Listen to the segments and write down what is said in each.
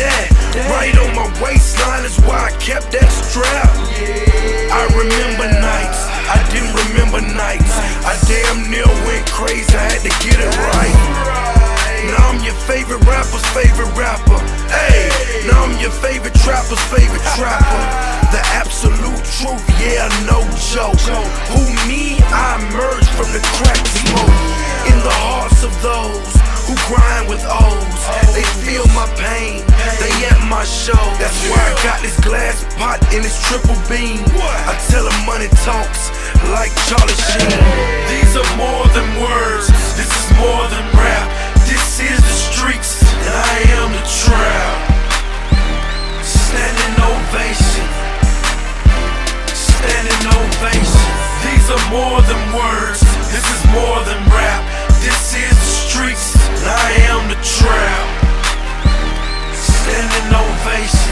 that right on my waistline is why I kept that strap. I remember nights, I didn't remember nights. I damn near went crazy, I had to get it right. Now I'm your favorite rapper's favorite rapper. Hey, now I'm your favorite trapper's favorite trapper. The absolute truth, yeah, no joke. Who me? I emerged from the crack smoke. In the hearts of those who grind with O's, they feel my pain, they at my show. That's why I got this glass pot and this triple beam. I tell them money talks like Charlie Sheen. These are more than words, this is more than rap. This is the streets, and I am the trap. Standing ovation, standing ovation. These are more than words, this is more than rap. This is the streets, and I am the trap. Standing ovation,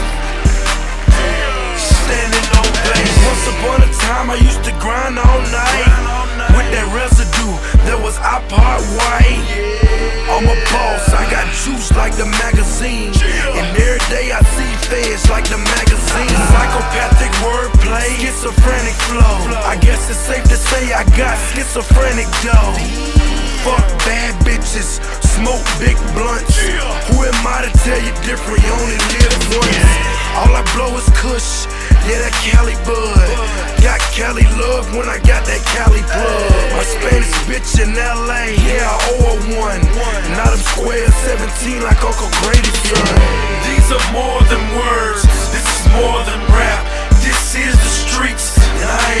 standing ovation. Once upon a time I used to grind all night with that residue that was iPod white. I'm a boss, I got juice like the magazine, and every day I see feds like the magazine. Psychopathic wordplay, schizophrenic flow. I guess it's safe to say I got schizophrenic dough. Fuck bad bitches, smoke big blunts. Who am I to tell you different? You only live once. All I blow is kush, yeah, that Cali bud. Got Cali love when I got that Cali plug. My Spanish bitch in LA, yeah, I owe her one. Now them square 17 like Uncle Grady's son. These are more than words, this is more than rap. This is the streets, and I